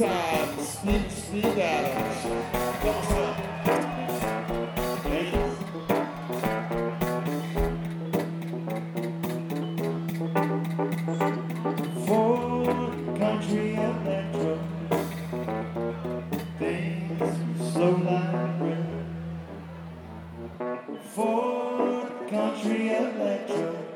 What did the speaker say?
time, Steve Adams. Come on, son. Thank you. Ford country electro, things slow like rain. Ford country electro.